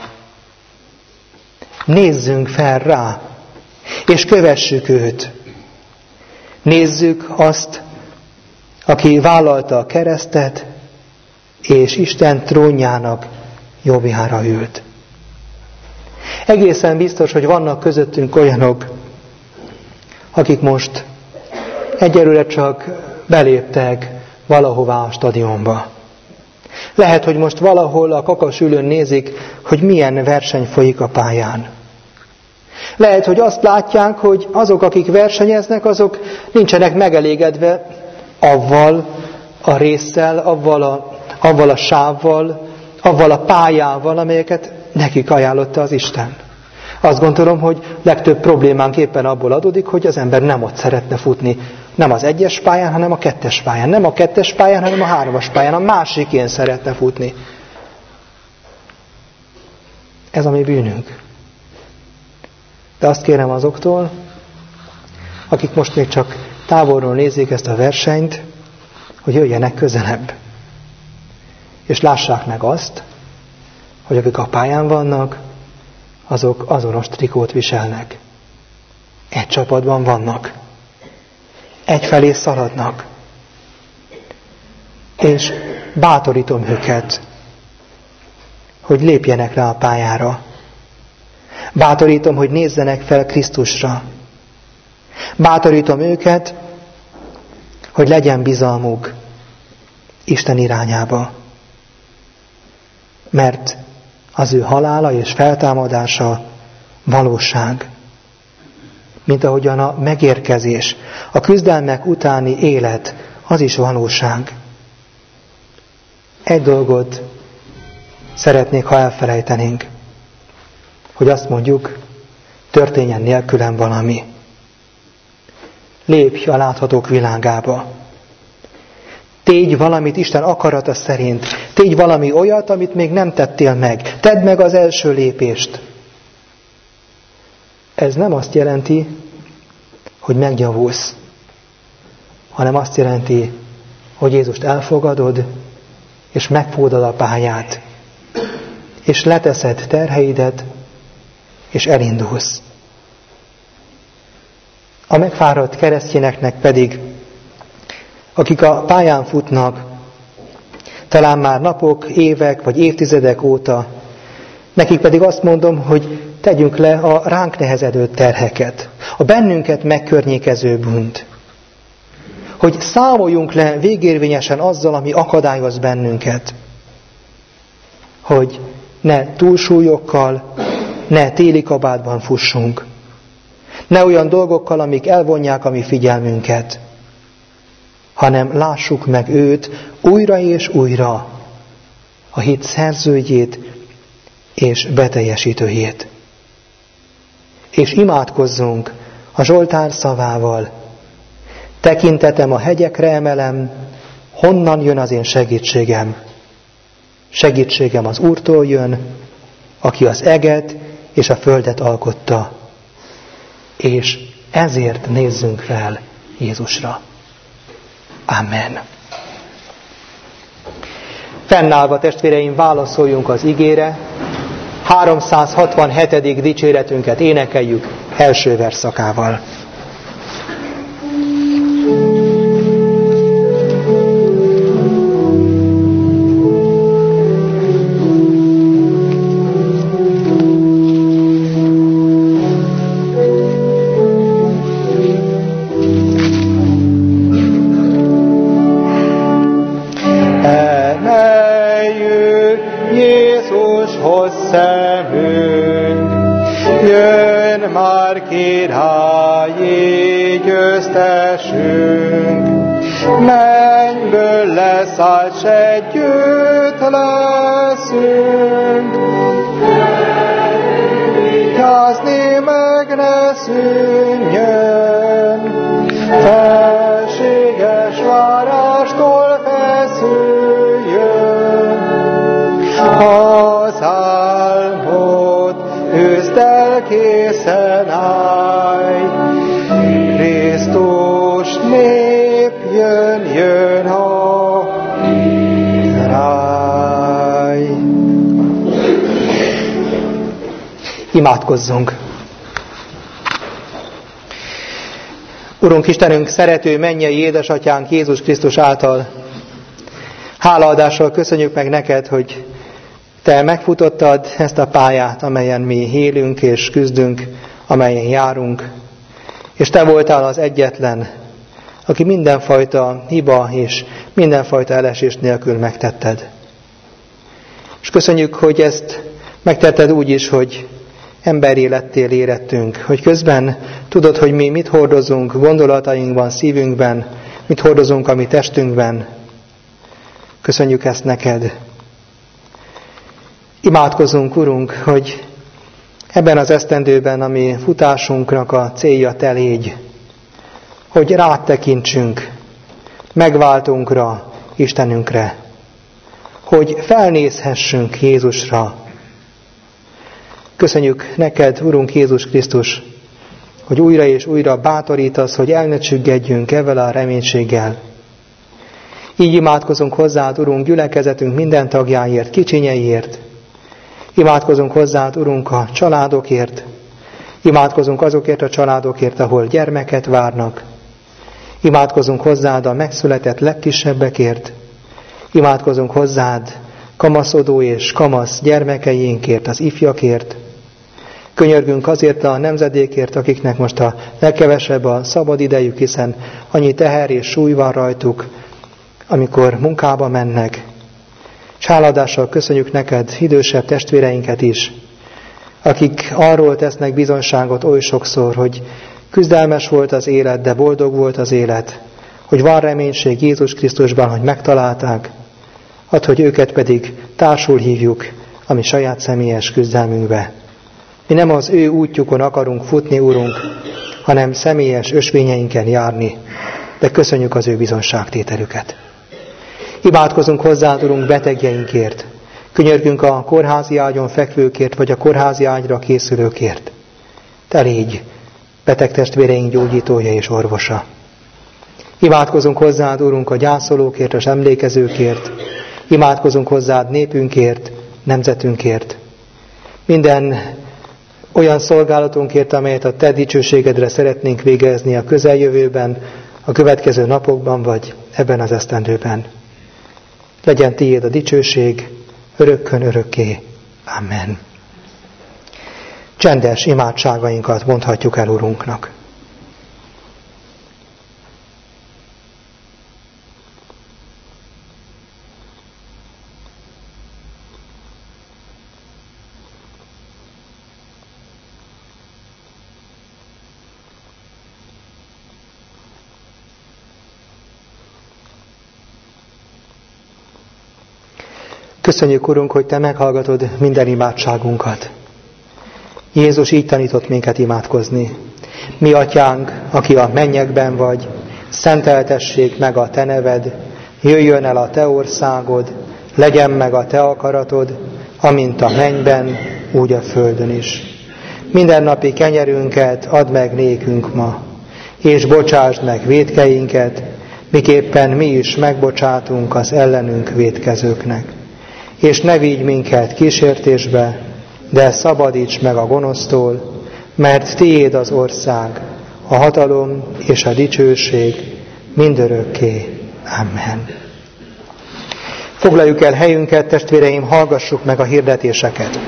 Nézzünk fel rá, és kövessük őt. Nézzük azt, aki vállalta a keresztet, és Isten trónjának jobbjára ült. Egészen biztos, hogy vannak közöttünk olyanok, akik most egyelőre csak beléptek valahová a stadionba. Lehet, hogy most valahol a kakasülőn nézik, hogy milyen verseny folyik a pályán. Lehet, hogy azt látják, hogy azok, akik versenyeznek, azok nincsenek megelégedve avval a résszel, avval a, avval a sávval, avval a pályával, amelyeket nekik ajánlotta az Isten. Azt gondolom, hogy legtöbb problémánk éppen abból adódik, hogy az ember nem ott szeretne futni. Nem az egyes pályán, hanem a kettes pályán. Nem a kettes pályán, hanem a hármas pályán. A másikén szeretne futni. Ez a mi bűnünk. De azt kérem azoktól, akik most még csak távolról nézik ezt a versenyt, hogy jöjjenek közelebb. És lássák meg azt, hogy akik a pályán vannak, azok azonos trikót viselnek. Egy csapatban vannak. Egyfelé szaladnak. És bátorítom őket, hogy lépjenek rá a pályára. Bátorítom, hogy nézzenek fel Krisztusra. Bátorítom őket, hogy legyen bizalmuk Isten irányába. Mert az ő halála és feltámadása valóság. Mint ahogyan a megérkezés, a küzdelmek utáni élet, az is valóság. Egy dolgot szeretnék, ha elfelejtenénk, hogy azt mondjuk, történjen nélkülem valami. Lépj a láthatók világába. Tégy valamit Isten akarata szerint. Tégy valami olyat, amit még nem tettél meg. Tedd meg az első lépést. Ez nem azt jelenti, hogy meggyavulsz, hanem azt jelenti, hogy Jézust elfogadod, és megfogod a pályát, és leteszed terheidet, és elindulsz. A megfáradt keresztényeknek pedig, akik a pályán futnak, talán már napok, évek vagy évtizedek óta, nekik pedig azt mondom, hogy tegyünk le a ránk nehezedő terheket, a bennünket megkörnyékező bűnt. Hogy számoljunk le végérvényesen azzal, ami akadályoz bennünket. Hogy ne túlsúlyokkal, ne téli kabátban fussunk. Ne olyan dolgokkal, amik elvonják a mi figyelmünket, hanem lássuk meg őt újra és újra, a hit szerzőjét és beteljesítőjét. És imádkozzunk a Zsoltár szavával. Tekintetem a hegyekre emelem, honnan jön az én segítségem? Segítségem az Úrtól jön, aki az eget és a földet alkotta. És ezért nézzünk fel Jézusra. Amen. Fennállva, testvéreim, válaszoljunk az igére. háromszázhatvanhetedik dicséretünket énekeljük első versszakával. Királyi győztesünk, mennyből leszállt, s együtt leszünk. Vigyázni meg ne szűnjön, felséges várástól feszüljön. Az álmod üzd el, készen állj, Krisztus nép jön, jön a király. Imádkozzunk! Urunk Istenünk, szerető mennyei édesatyánk Jézus Krisztus által, hálaadással köszönjük meg neked, hogy Te megfutottad ezt a pályát, amelyen mi élünk és küzdünk, amelyen járunk, és Te voltál az egyetlen, aki mindenfajta hiba és mindenfajta elesés nélkül megtetted. És köszönjük, hogy ezt megtetted úgy is, hogy emberélettél érettünk, hogy közben tudod, hogy mi mit hordozunk gondolatainkban, szívünkben, mit hordozunk a mi testünkben. Köszönjük ezt neked. Imádkozunk, Urunk, hogy ebben az esztendőben, ami futásunknak a célja Te légy, hogy rád tekintsünk, megváltunkra, Istenünkre, hogy felnézhessünk Jézusra. Köszönjük neked, Urunk Jézus Krisztus, hogy újra és újra bátorítasz, hogy el ne csüggedjünk ezzel a reménységgel. Így imádkozunk hozzád, Urunk, gyülekezetünk minden tagjáért, kicsinyeiért. Imádkozunk hozzád, Urunk, a családokért. Imádkozunk azokért a családokért, ahol gyermeket várnak. Imádkozunk hozzád a megszületett legkisebbekért. Imádkozunk hozzád kamaszodó és kamasz gyermekeinkért, az ifjakért. Könyörgünk azért a nemzedékért, akiknek most a legkevesebb a szabad idejük, hiszen annyi teher és súly van rajtuk, amikor munkába mennek. És háladással köszönjük neked idősebb testvéreinket is, akik arról tesznek bizonyságot oly sokszor, hogy küzdelmes volt az élet, de boldog volt az élet, hogy van reménység Jézus Krisztusban, hogy megtalálták, add, hogy őket pedig társul hívjuk a mi saját személyes küzdelmünkbe. Mi nem az ő útjukon akarunk futni, Urunk, hanem személyes ösvényeinken járni, de köszönjük az ő bizonságtételüket. Imádkozunk hozzád, Urunk, betegjeinkért. Könyörgünk a kórházi ágyon fekvőkért, vagy a kórházi ágyra készülőkért. Te légy beteg testvéreink gyógyítója és orvosa. Imádkozunk hozzád, Urunk, a gyászolókért, az emlékezőkért. Imádkozunk hozzád népünkért, nemzetünkért. Minden olyan szolgálatunkért, amelyet a Te dicsőségedre szeretnénk végezni a közeljövőben, a következő napokban, vagy ebben az esztendőben. Legyen tiéd a dicsőség, örökkön örökké. Amen. Csendes imádságainkat mondhatjuk el Urunknak. Köszönjük, Urunk, hogy Te meghallgatod minden imádságunkat. Jézus így tanított minket imádkozni. Mi, Atyánk, aki a mennyekben vagy, szenteltessék meg a te neved, jöjjön el a te országod, legyen meg a te akaratod, amint a mennyben, úgy a földön is. Mindennapi kenyerünket add meg nékünk ma, és bocsásd meg vétkeinket, miképpen mi is megbocsátunk az ellenünk vétkezőknek. És ne vigy minket kísértésbe, de szabadíts meg a gonosztól, mert tiéd az ország, a hatalom és a dicsőség mindörökké. Amen. Foglaljuk el helyünket, testvéreim, hallgassuk meg a hirdetéseket.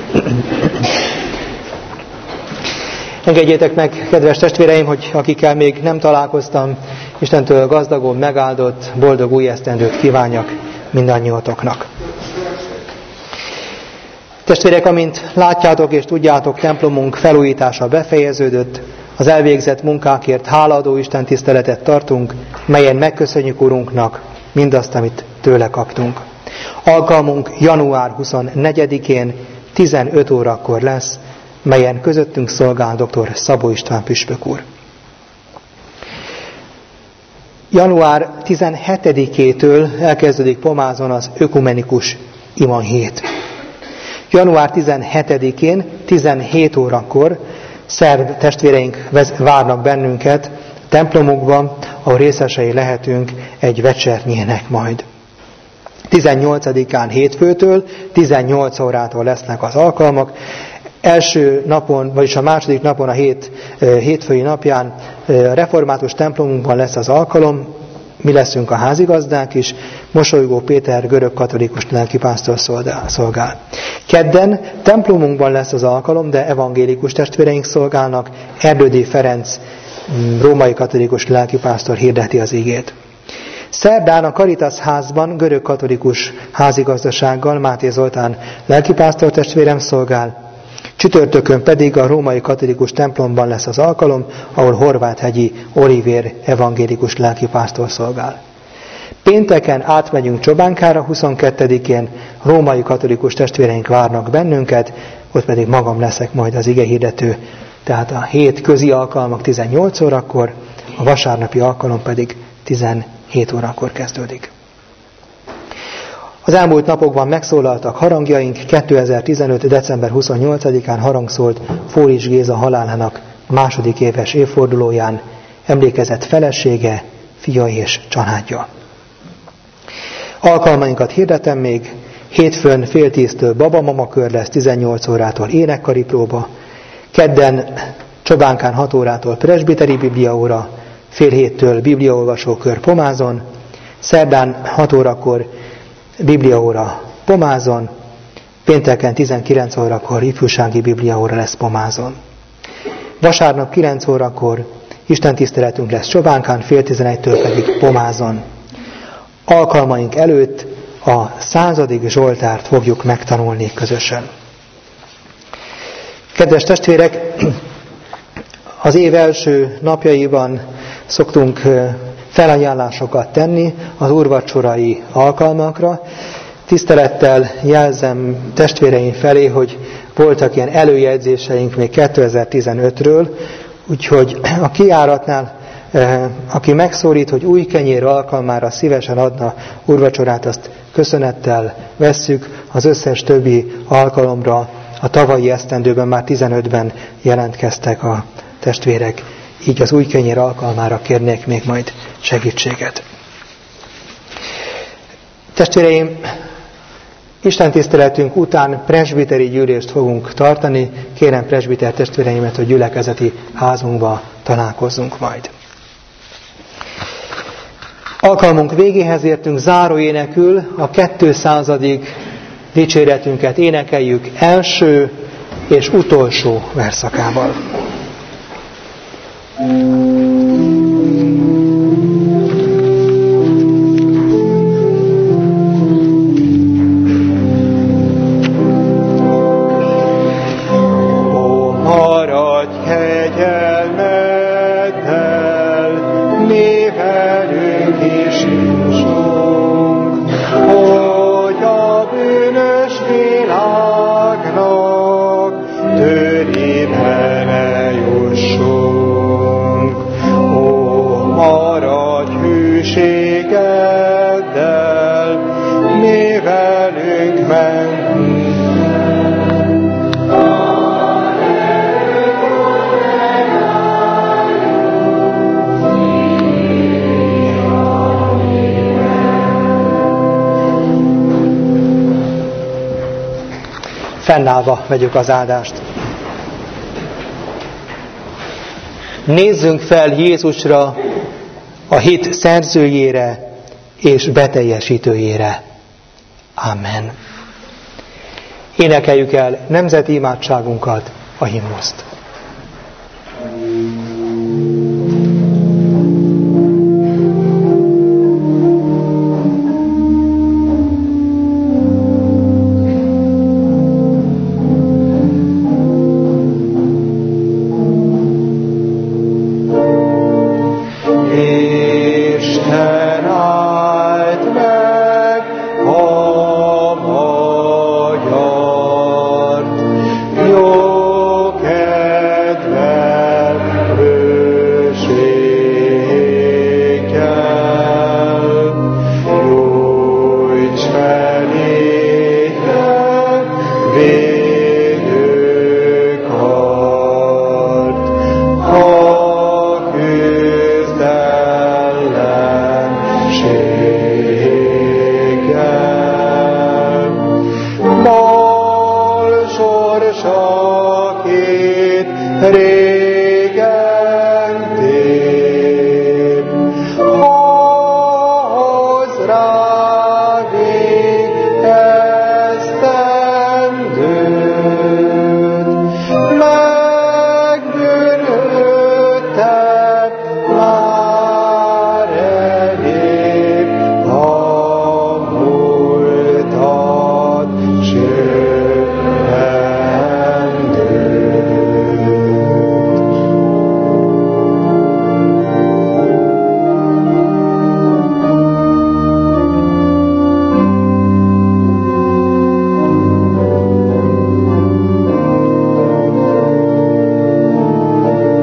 Engedjétek meg, kedves testvéreim, hogy akikkel még nem találkoztam, Istentől gazdagon megáldott, boldog új esztendőt kívánjak mindannyiótoknak. Testvérek, amint látjátok és tudjátok, templomunk felújítása befejeződött, az elvégzett munkákért hálaadó Isten tiszteletet tartunk, melyen megköszönjük Urunknak mindazt, amit tőle kaptunk. Alkalmunk január huszonnegyedikén tizenöt órakor lesz, melyen közöttünk szolgál dr. Szabó István püspök úr. január tizenhetedikétől elkezdődik Pomázon az ökumenikus imahét. január tizenhetedikén tizenhét órakor szerb testvéreink várnak bennünket templomukban, ahol részesei lehetünk egy vecsernyének majd. tizennyolcadikán hétfőtől tizennyolc órától lesznek az alkalmak. Első napon, vagyis a második napon, a hét, hétfői napján református templomunkban lesz az alkalom, mi leszünk a házigazdák is, Mosolygó Péter görög-katolikus lelkipásztor szolgál. Kedden templomunkban lesz az alkalom, de evangélikus testvéreink szolgálnak, Erdődy Ferenc római katolikus lelkipásztor hirdeti az igét. Szerdán a Caritas házban görög-katolikus házigazdasággal Máté Zoltán lelkipásztor testvérem szolgál, csütörtökön pedig a római katolikus templomban lesz az alkalom, ahol Horváthegyi Olivér evangélikus lelkipásztor szolgál. Pénteken átmegyünk Csobánkára, huszonkettedikén római katolikus testvéreink várnak bennünket, ott pedig magam leszek majd az igehirdető. Tehát a hét közi alkalmak tizennyolc órakor, a vasárnapi alkalom pedig tizenhét órakor kezdődik. Az elmúlt napokban megszólaltak harangjaink, kétezer-tizenöt. december huszonnyolcadikán harangszólt Fólics Géza halálának második éves évfordulóján, emlékezett felesége, fia és családja. Alkalmainkat hirdetem még, hétfőn fél tíztől babamama kör lesz, tizennyolc órától énekkari próba, kedden Csobánkán hat órától presbiteri bibliaóra, fél héttől bibliaolvasókör Pomázon, szerdán hat órakor bibliaóra Pomázon, pénteken tizenkilenc órakor ifjúsági bibliaóra lesz Pomázon. Vasárnap kilenc órakor istentiszteletünk lesz Csobánkán, fél tizenegytől pedig Pomázon. Alkalmaink előtt a századik Zsoltárt fogjuk megtanulni közösen. Kedves testvérek, az év első napjaiban szoktunk felajánlásokat tenni az úrvacsorai alkalmakra. Tisztelettel jelzem testvéreim felé, hogy voltak ilyen előjegyzéseink még kétezer-tizenötről, úgyhogy a kijáratnál, aki megszólít, hogy új kenyér alkalmára szívesen adna úrvacsorát, azt köszönettel vesszük. Az összes többi alkalomra a tavalyi esztendőben már tizenötben jelentkeztek a testvérek. Így az új kenyér alkalmára kérnék még majd segítséget. Testvéreim, istentiszteletünk után presbiteri gyűlést fogunk tartani. Kérem presbiter testvéreimet, hogy gyülekezeti házunkba találkozzunk majd. Alkalmunk végéhez értünk, záróénekül a kétszázadik dicséretünket énekeljük első és utolsó verszakával. Maradj hűségeddel, mi velünk menni. Fennállva vegyük az áldást. Nézzünk fel Jézusra, a hit szerzőjére és beteljesítőjére. Amen. Énekeljük el nemzeti imádságunkat, a himnuszt.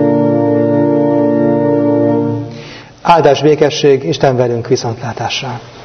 Áldás, békesség, Isten velünk, viszontlátásra!